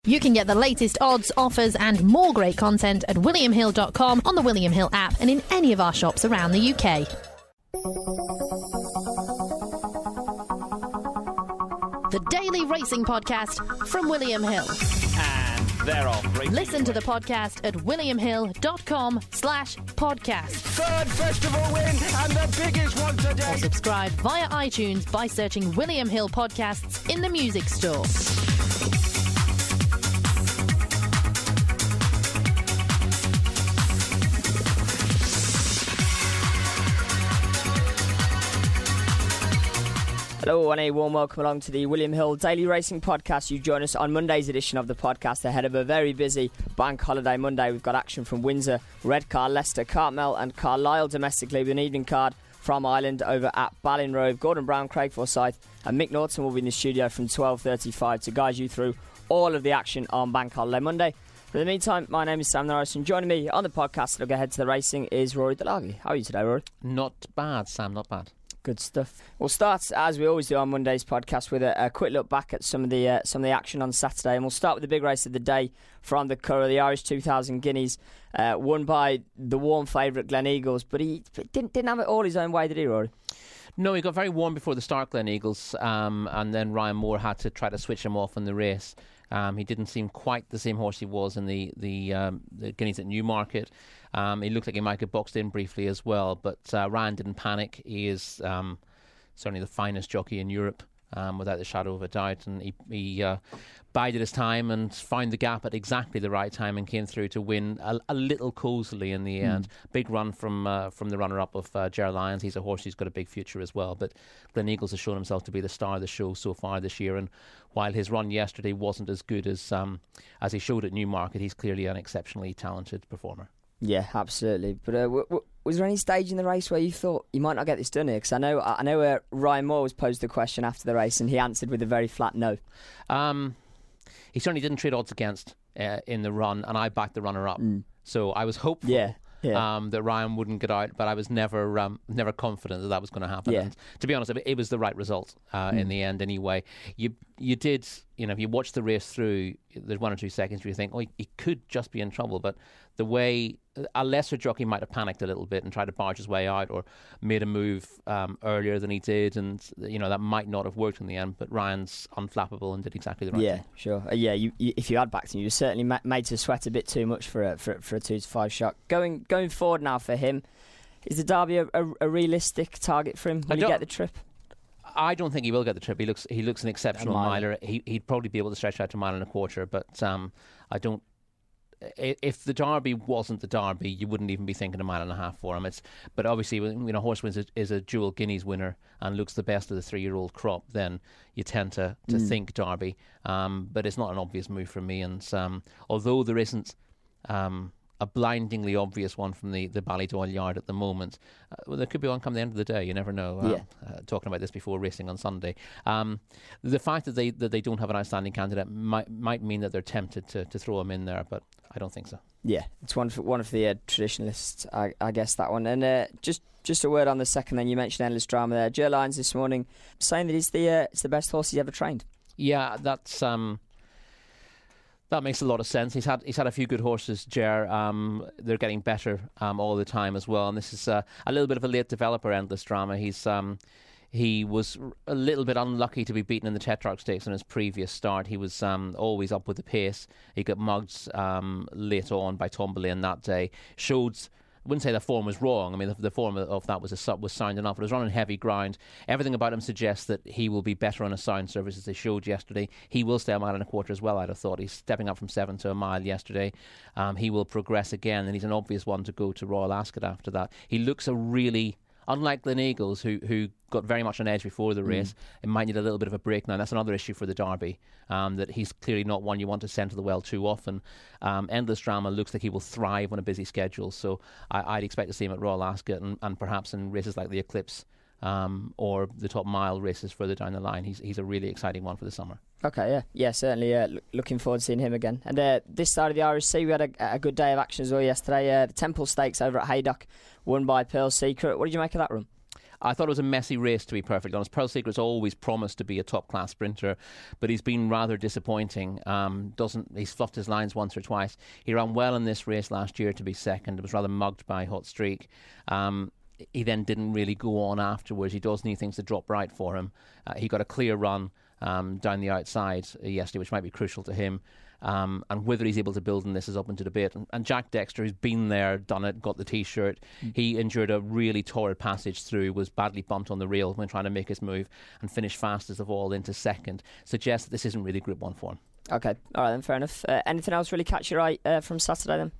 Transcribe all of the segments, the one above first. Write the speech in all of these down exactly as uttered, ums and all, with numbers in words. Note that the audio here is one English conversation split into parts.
You can get the latest odds, offers and more great content at william hill dot com, on the William Hill app and in any of our shops around the U K. The Daily Racing Podcast from William Hill. And they're off. Racing Listen to the podcast at william hill dot com slash podcast. Third festival win and the biggest one today. Or subscribe via iTunes by searching William Hill Podcasts in the music store. Hello and a warm welcome along to the William Hill Daily Racing Podcast. You join us on Monday's edition of the podcast ahead of a very busy Bank Holiday Monday. We've got action from Windsor, Redcar, Leicester, Cartmel and Carlisle domestically with an evening card from Ireland over at Ballinrobe. Gordon Brown, Craig Forsyth and Mick Norton will be in the studio from twelve thirty-five to guide you through all of the action on Bank Holiday Monday. But in the meantime, my name is Sam Norris and joining me on the podcast to look ahead to the racing is Rory Delaghi. How are you today, Rory? Not bad, Sam, not bad. Good stuff. We'll start, as we always do on Monday's podcast, with a, a quick look back at some of the uh, some of the action on Saturday. And we'll start with the big race of the day from the Curragh, the Irish two thousand Guineas, uh, won by the warm favourite Glen Eagles. But he didn't, didn't have it all his own way, did he, Rory? No, he got very warm before the start, Glen Eagles, um, and then Ryan Moore had to try to switch him off in the race. Um, he didn't seem quite the same horse he was in the the, um, the Guineas at Newmarket. Um, he looked like he might get boxed in briefly as well, but uh, Ryan didn't panic. He is Um, certainly the finest jockey in Europe, um, without the shadow of a doubt. And he, he uh, bided his time and found the gap at exactly the right time and came through to win a, a little cosily in the mm. end. Big run from uh, from the runner-up of uh, Ger Lyons. He's a horse who's got a big future as well. But Glen Eagles has shown himself to be the star of the show so far this year. And while his run yesterday wasn't as good as um, as he showed at Newmarket, he's clearly an exceptionally talented performer. Yeah, absolutely. But uh, w- w- was there any stage in the race where you thought you might not get this done here? Because I know, I know uh, Ryan Moore was posed the question after the race, and he answered with a very flat no. Um, he certainly didn't trade odds against uh, in the run, and I backed the runner-up. Mm. So I was hopeful. Yeah. Yeah. Um, that Ryan wouldn't get out, but I was never um, never confident that that was going to happen. Yeah. And to be honest, it, it was the right result uh, mm. in the end anyway. You you did, you know, if you watch the race through, there's one or two seconds where you think, oh, he, he could just be in trouble. But the way a lesser jockey might have panicked a little bit and tried to barge his way out or made a move um, earlier than he did, and you know that might not have worked in the end. But Ryan's unflappable and did exactly the right yeah, thing. Yeah, sure. Uh, yeah, you, you, if you had backed him, you were certainly ma- made to sweat a bit too much for a, for, for a two to five shot. Going going forward now for him, is the Derby a, a, a realistic target for him? Will he get the trip? I don't think he will get the trip. He looks he looks an exceptional a miler. He, he'd probably be able to stretch out to a mile and a quarter, but um, I don't. If the Derby wasn't the Derby, you wouldn't even be thinking a mile and a half for him. It's but obviously, when you know horse wins is a dual Guineas winner and looks the best of the three-year-old crop, then you tend to, to mm. think Derby. Um, but it's not an obvious move for me. And um, although there isn't um, a blindingly obvious one from the, the Ballydoyle yard at the moment, uh, well, there could be one come the end of the day. You never know. Uh, yeah. uh, talking about this before racing on Sunday, um, the fact that they that they don't have an outstanding candidate might might mean that they're tempted to, to throw him in there, but I don't think so. Yeah, it's one of one of the uh, traditionalists, I, I guess, that one. And uh, just just a word on the second. Then you mentioned Endless Drama there. Ger Lyons this morning saying that he's the uh, it's the best horse he's ever trained. Yeah, that's. Um, That makes a lot of sense. He's had he's had a few good horses, Ger. Um, they're getting better um, all the time as well. And this is uh, a little bit of a late developer, Endless Drama. He's um, he was a little bit unlucky to be beaten in the Tetrarch Stakes on his previous start. He was um, always up with the pace. He got mugged um, late on by Tomberlane that day. Showed. I wouldn't say the form was wrong. I mean, the, the form of that was a, was sound enough. It was running heavy ground. Everything about him suggests that he will be better on a sound surface, as they showed yesterday. He will stay a mile and a quarter as well, I'd have thought. He's stepping up from seven to a mile yesterday. Um, he will progress again, and he's an obvious one to go to Royal Ascot after that. He looks a really... Unlike Glen Eagles, who who got very much on edge before the race, mm. it might need a little bit of a break now. That's another issue for the Derby, um, that he's clearly not one you want to send to the well too often. Um, Endless Drama looks like he will thrive on a busy schedule, so I, I'd expect to see him at Royal Ascot and, and perhaps in races like the Eclipse um, or the top mile races further down the line. He's he's a really exciting one for the summer. Okay, yeah, yeah, certainly. Uh, l- looking forward to seeing him again. And uh, this side of the Irish Sea, we had a, a good day of action as well yesterday. Uh, the Temple Stakes over at Haydock, won by Pearl Secret. What did you make of that run? I thought it was a messy race, to be perfectly honest. Pearl Secret's always promised to be a top-class sprinter, but he's been rather disappointing. Um, doesn't He's fluffed his lines once or twice. He ran well in this race last year to be second. It was rather mugged by Hot Streak. Um, he then didn't really go on afterwards. He does need things to drop right for him. Uh, he got a clear run um, down the outside yesterday, which might be crucial to him. Um, and whether he's able to build on this is open to debate. And, and Jack Dexter, who's been there, done it, got the T-shirt, mm. he endured a really torrid passage through, was badly bumped on the rail when trying to make his move, and finished fastest of all into second. Suggests that this isn't really Group one form. Okay, all right then, fair enough. Uh, anything else really catch your eye uh, from Saturday then?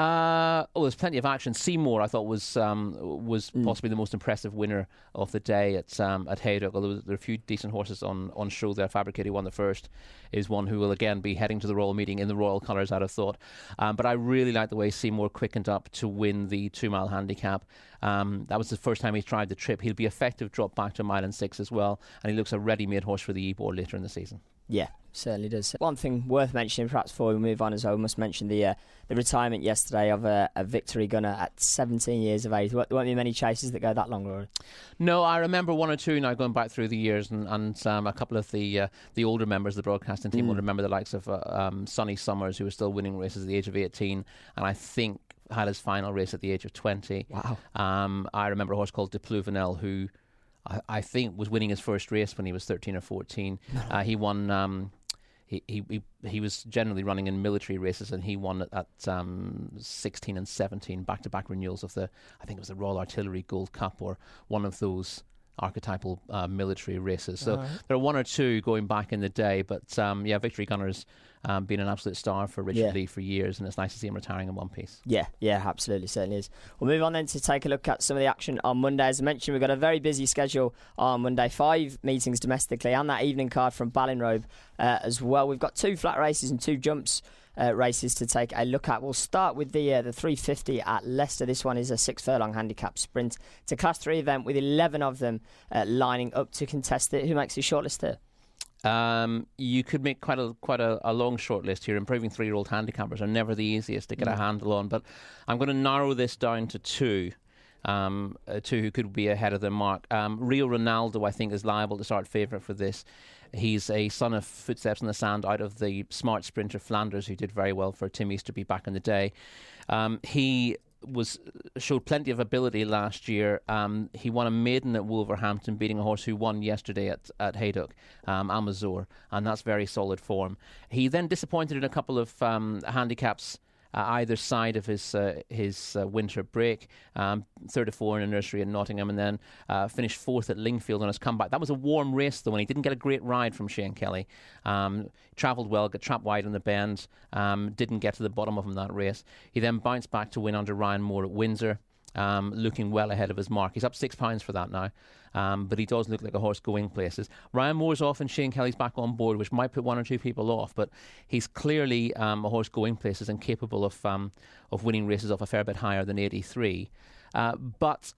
Uh, oh, there's plenty of action. Seymour, I thought, was um, was mm. possibly the most impressive winner of the day at um, at Haydock. Although there are a few decent horses on, on show there. Fabricated won the first, is one who will again be heading to the Royal Meeting in the Royal colours, I'd have thought. Um, but I really like the way Seymour quickened up to win the two mile handicap. Um, that was the first time he tried the trip. He'll be effective, drop back to a mile and six as well, and he looks a ready-made horse for the E-Board later in the season. Yeah, certainly does. One thing worth mentioning, perhaps before we move on as well, we must mention the uh, the retirement yesterday of a, a Victory gunner at seventeen years of age. There won't be many chases that go that long, Rory. No, I remember one or two now going back through the years, and, and um, a couple of the uh, the older members of the broadcasting team mm. will remember the likes of uh, um, Sonny Summers, who was still winning races at the age of eighteen, and I think had his final race at the age of twenty. Wow. Um, I remember a horse called De Pluvinel, who I, I think was winning his first race when he was thirteen or fourteen. uh, he won... Um, He, he he was generally running in military races, and he won at, at um, sixteen and seventeen back-to-back renewals of the, I think it was the Royal Artillery Gold Cup or one of those archetypal uh, military races. So right. there are one or two going back in the day, but um, yeah, Victory Gunner's um, been an absolute star for Richard yeah. Lee for years, and it's nice to see him retiring in one piece. Yeah, yeah, absolutely, certainly is. We'll move on then to take a look at some of the action on Monday. As I mentioned, we've got a very busy schedule on Monday. Five meetings domestically, and that evening card from Ballinrobe uh, as well. We've got two flat races and two jumps Uh, races to take a look at. We'll start with the uh, the three fifty at Leicester. This one is a six furlong handicap sprint. It's a class three event with eleven of them uh, lining up to contest it. Who makes the shortlist here? Um, you could make quite a quite a, a long shortlist here. Improving three-year-old handicappers are never the easiest to get mm. a handle on, but I'm going to narrow this down to two. Um, uh, two who could be ahead of their mark. Um, Rio Ronaldo, I think, is liable to start favourite for this. He's a son of Footsteps in the Sand out of the smart sprinter Flanders, who did very well for Tim Easterby back in the day. Um, he was showed plenty of ability last year. Um, he won a maiden at Wolverhampton, beating a horse who won yesterday at, at Haydock, um, Amazor, and that's very solid form. He then disappointed in a couple of um, handicaps Uh, either side of his uh, his uh, winter break. Um, third of four in a nursery in Nottingham, and then uh, finished fourth at Lingfield on his comeback. That was a warm race, though, and he didn't get a great ride from Shane Kelly. Um, travelled well, got trapped wide on the bend, um, didn't get to the bottom of him that race. He then bounced back to win under Ryan Moore at Windsor, um, looking well ahead of his mark. He's up six pounds for that now. Um, but he does look like a horse going places. Ryan Moore's off and Shane Kelly's back on board, which might put one or two people off, but he's clearly um, a horse going places and capable of um, of winning races off a fair bit higher than eighty-three. Uh, but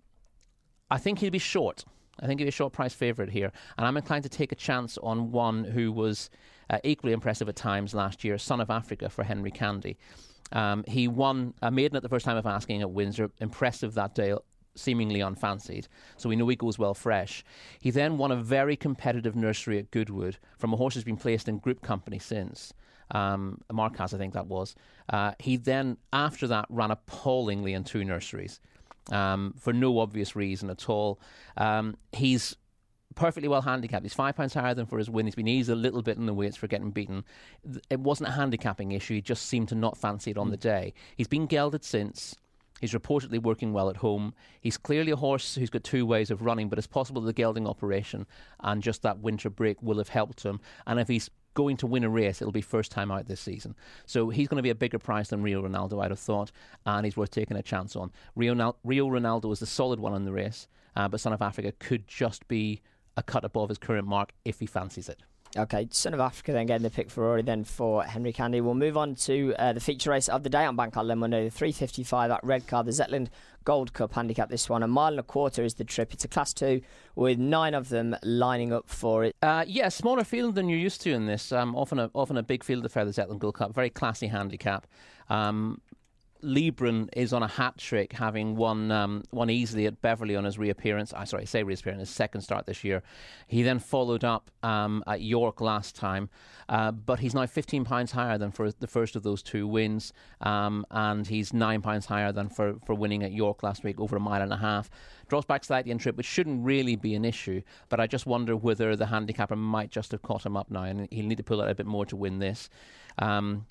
I think he'll be short. I think he'll be a short price favourite here, and I'm inclined to take a chance on one who was uh, equally impressive at times last year, Son of Africa for Henry Candy. Um, he won a maiden at the first time of asking at Windsor, impressive that day, seemingly unfancied, so we know he goes well fresh. He then won a very competitive nursery at Goodwood from a horse who's been placed in group company since. Um, Marcas, I think that was. Uh, he then, after that, ran appallingly in two nurseries um, for no obvious reason at all. Um, he's perfectly well handicapped. He's five pounds higher than for his win. He's been eased a little bit in the weights for getting beaten. It wasn't a handicapping issue. He just seemed to not fancy it on mm. the day. He's been gelded since. He's reportedly working well at home. He's clearly a horse who's got two ways of running, but it's possible the gelding operation and just that winter break will have helped him. And if he's going to win a race, it'll be first time out this season. So he's going to be a bigger price than Rio Ronaldo, I'd have thought, and he's worth taking a chance on. Rio, Rio Ronaldo is the solid one in the race, uh, but Son of Africa could just be a cut above his current mark if he fancies it. Okay, Son of Africa then getting the pick for Rory then for Henry Candy. We'll move on to uh, the feature race of the day on Bank Holiday Monday, the three fifty-five at Redcar, the Zetland Gold Cup handicap. This one, a mile and a quarter is the trip. It's a class two with nine of them lining up for it. Uh, yeah, smaller field than you're used to in this. Um, often a often a big field affair, the Zetland Gold Cup. Very classy handicap. Um, Liebren is on a hat trick, having won um, won easily at Beverley on his reappearance. I sorry, I say reappearance, his second start this year. He then followed up um, at York last time, uh, but he's now fifteen pounds higher than for the first of those two wins, um, and he's nine pounds higher than for, for winning at York last week over a mile and a half. Drops back slightly in trip, which shouldn't really be an issue, but I just wonder whether the handicapper might just have caught him up now, and he'll need to pull out a bit more to win this. Um,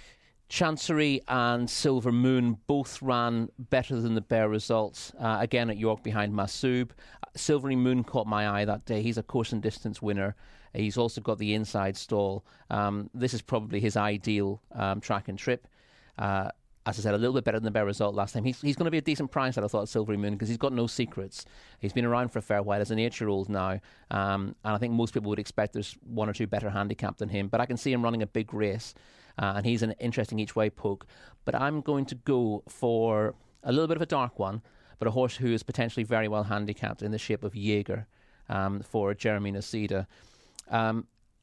Chancery and Silver Moon both ran better than the Bear results, uh, again at York behind Masoub. Silvery Moon caught my eye that day. He's a course and distance winner. He's also got the inside stall. Um, this is probably his ideal um, track and trip. Uh, as I said, a little bit better than the Bear result last time. He's, he's going to be a decent price, I thought, Silvery Moon, because he's got no secrets. He's been around for a fair while as an eight-year-old now, um, and I think most people would expect there's one or two better handicapped than him. But I can see him running a big race. Uh, and he's an interesting each-way poke. But I'm going to go for a little bit of a dark one, but a horse who is potentially very well handicapped in the shape of Jaeger um, for Jeremy Noceda. Um,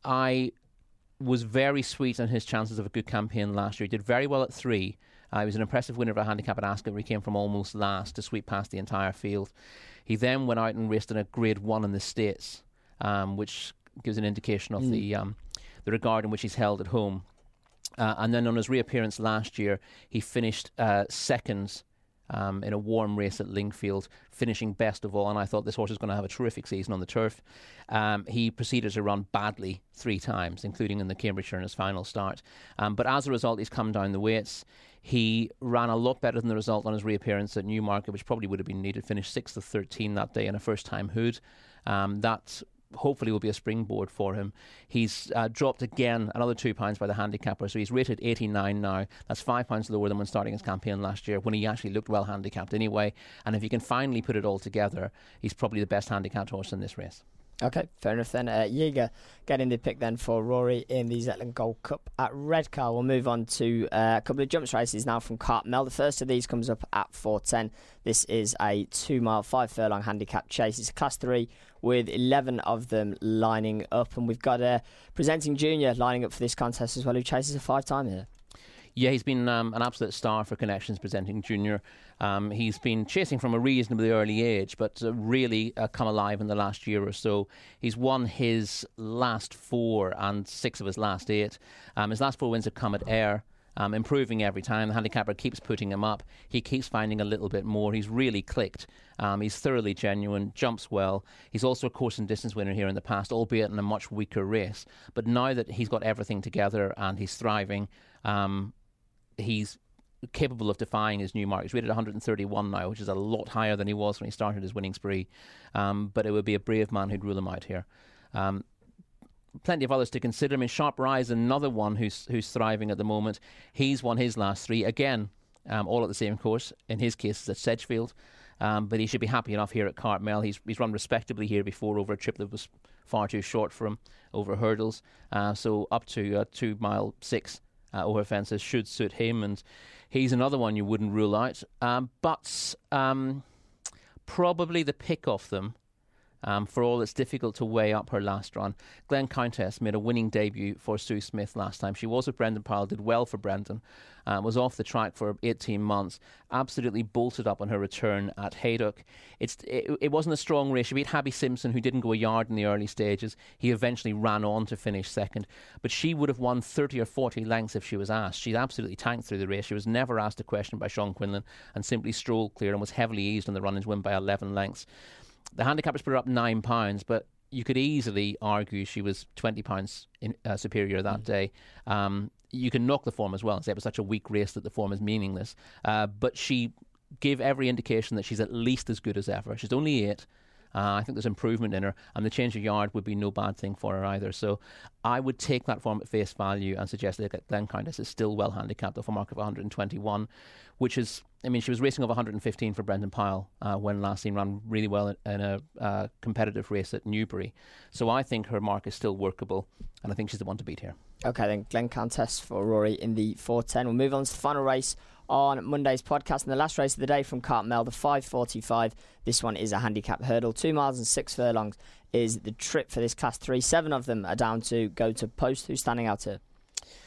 I was very sweet on his chances of a good campaign last year. He did very well at three. Uh, he was an impressive winner of a handicap at Ascot, where he came from almost last to sweep past the entire field. He then went out and raced in a Grade one in the States, um, which gives an indication of mm. the um, the regard in which he's held at home. Uh, and then on his reappearance last year, he finished uh, second um, in a warm race at Lingfield, finishing best of all. And I thought this horse was going to have a terrific season on the turf. Um, he proceeded to run badly three times, including in the Cambridgeshire in his final start. Um, but as a result, he's come down the weights. He ran a lot better than the result on his reappearance at Newmarket, which probably would have been needed. Finished sixth of thirteen that day in a first-time hood. Um, that's hopefully will be a springboard for him. He's uh, dropped again another two pounds by the handicapper, so he's rated eighty-nine now. That's five pounds lower than when starting his campaign last year, when he actually looked well handicapped anyway. And if he can finally put it all together, he's probably the best handicapped horse in this race. Okay, fair enough then. Uh, Jaeger getting the pick then for Rory in the Zetland Gold Cup at Redcar. We'll move on to uh, a couple of jumps races now from Cartmel. The first of these comes up at four ten. This is a two mile, five furlong handicap chase. It's a class three with eleven of them lining up. And we've got a presenting junior lining up for this contest as well, who chases a five time here. Yeah, he's been um, an absolute star for Connections presenting junior. Um, he's been chasing from a reasonably early age, but uh, really uh, come alive in the last year or so. He's won his last four and six of his last eight. Um, his last four wins have come at Ayr, um, improving every time. The handicapper keeps putting him up. He keeps finding a little bit more. He's really clicked. Um, he's thoroughly genuine, jumps well. He's also a course and distance winner here in the past, albeit in a much weaker race. But now that he's got everything together and he's thriving, um, he's capable of defying his new mark. He's rated one hundred thirty-one now, which is a lot higher than he was when he started his winning spree. Um, but it would be a brave man who'd rule him out here. Um, plenty of others to consider. I mean, Sharp Rise, another one who's who's thriving at the moment. He's won his last three. Again, um, all at the same course. In his case, it's at Sedgefield. Um, but he should be happy enough here at Cartmel. He's, he's run respectably here before over a trip that was far too short for him, over hurdles. Uh, so up to uh, two mile six Uh, over fences should suit him, and he's another one you wouldn't rule out. Um, but um, probably the pick of them, um, for all it's difficult to weigh up her last run. Glen Countess made a winning debut for Sue Smith last time. She was with Brendan Powell, did well for Brendan, uh, was off the track for eighteen months, absolutely bolted up on her return at Haydock. It's, it, it wasn't a strong race. She beat Habby Simpson, who didn't go a yard in the early stages. He eventually ran on to finish second, but she would have won thirty or forty lengths if she was asked. She absolutely tanked through the race. She was never asked a question by Sean Quinlan and simply strolled clear and was heavily eased on the run-ins win by eleven lengths. The handicappers put her up nine pounds, but you could easily argue she was twenty pounds in, uh, superior that mm. day. Um, you can knock the form as well and say it was such a weak race that the form is meaningless. Uh, but she gave every indication that she's at least as good as ever. She's only eight. Uh, I think there's improvement in her, and the change of yard would be no bad thing for her either. So I would take that form at face value and suggest that Glen Countess is still well handicapped off a mark of one hundred twenty-one, which is, I mean, she was racing over one hundred fifteen for Brendan Powell uh, when last seen ran really well in, in a uh, competitive race at Newbury. So I think her mark is still workable, and I think she's the one to beat here. Okay, then Glen Countess for Rory in the four ten. We'll move on to the final race on Monday's podcast, and the last race of the day from Cartmel, the five forty-five. This one is a handicap hurdle. Two miles and six furlongs is the trip for this class three. Seven of them are down to go to post. Who's standing out here?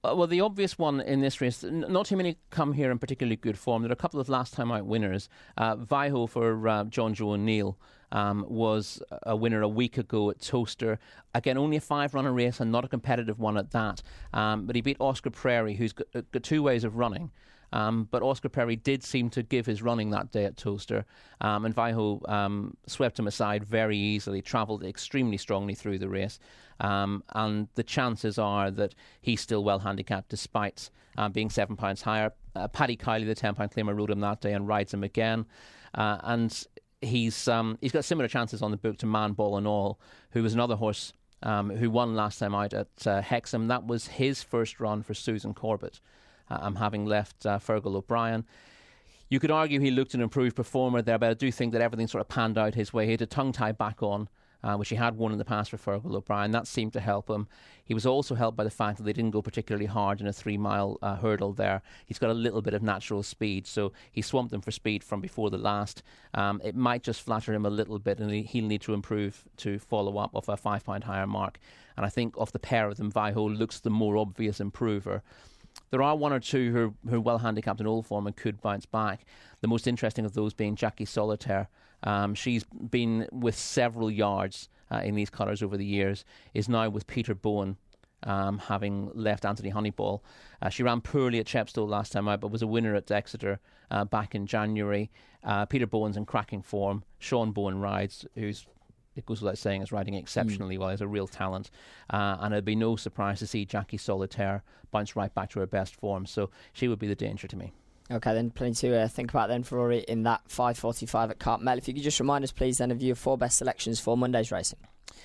Uh, well, the obvious one in this race, n- not too many come here in particularly good form. There are a couple of last time out winners. Uh, Vaiho for uh, John Joe O'Neill um, was a winner a week ago at Towcester. Again, only a five-runner race and not a competitive one at that. Um, but he beat Oscar Prairie, who's got, got two ways of running. Um, but Oscar Prairie did seem to give his running that day at Towcester, um, and Vaiho um, swept him aside very easily, travelled extremely strongly through the race, um, and the chances are that he's still well handicapped despite um, being seven pounds higher. Uh, Paddy Kiley, the ten pound claimer, rode him that day and rides him again, uh, and he's um, he's got similar chances on the book to Man Ball and All, who was another horse um, who won last time out at uh, Hexham. That was his first run for Susan Corbett. Uh, I'm having left uh, Fergal O'Brien. You could argue he looked an improved performer there, but I do think that everything sort of panned out his way. He had a tongue tie back on, uh, which he had won in the past for Fergal O'Brien. That seemed to help him. He was also helped by the fact that they didn't go particularly hard in a three-mile uh, hurdle there. He's got a little bit of natural speed, so he swamped them for speed from before the last. Um, it might just flatter him a little bit, and he, he'll need to improve to follow up off a five-pound higher mark. And I think of the pair of them, Vaiho looks the more obvious improver. There are one or two who are, who are well handicapped in old form and could bounce back. The most interesting of those being Jackie Solitaire. Um, she's been with several yards uh, in these colours over the years, is now with Peter Bowen, um, having left Anthony Honeyball. Uh, she ran poorly at Chepstow last time out, but was a winner at Exeter uh, back in January. Uh, Peter Bowen's in cracking form. Sean Bowen rides, who's, it goes without saying, is riding exceptionally mm. well. He's a real talent. Uh, and it'd be no surprise to see Jackie Solitaire bounce right back to her best form. So she would be the danger to me. Okay, then plenty to uh, think about then for Rory in that five forty-five at Cartmel. If you could just remind us, please, then of your four best selections for Monday's racing.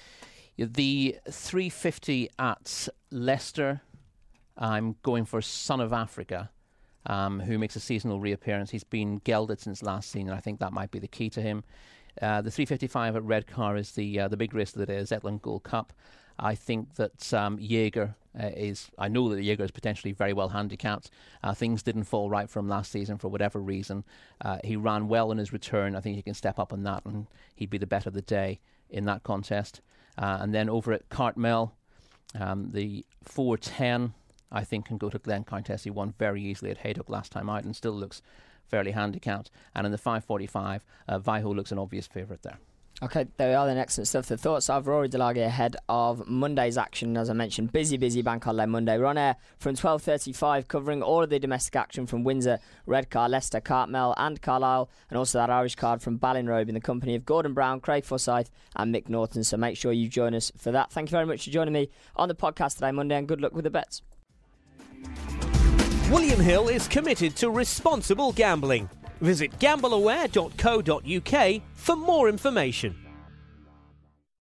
The three fifty at Leicester, I'm going for Son of Africa, um, who makes a seasonal reappearance. He's been gelded since last season, and I think that might be the key to him. Uh, the three fifty-five at Redcar is the uh, the big race of the day, the Zetland Gold Cup. I think that um, Jaeger uh, is, I know that Jaeger is potentially very well handicapped. Uh, things didn't fall right for him last season for whatever reason. Uh, he ran well in his return. I think he can step up on that, and he'd be the bet of the day in that contest. Uh, and then over at Cartmel, um, the four ten, I think, can go to Glen Countess. He won very easily at Haydock last time out and still looks fairly handicapped. And in the five forty-five, uh, Vaiho looks an obvious favourite there. Okay, there we are, then. Excellent stuff. The thoughts of Rory Delage ahead of Monday's action. As I mentioned, busy, busy Bank Holiday Monday. We're on air from twelve thirty-five, covering all of the domestic action from Windsor, Redcar, Leicester, Cartmel and Carlisle, and also that Irish card from Ballinrobe in the company of Gordon Brown, Craig Forsyth and Mick Norton. So make sure you join us for that. Thank you very much for joining me on the podcast today, Monday, and good luck with the bets. William Hill is committed to responsible gambling. Visit gamble aware dot co dot uk for more information.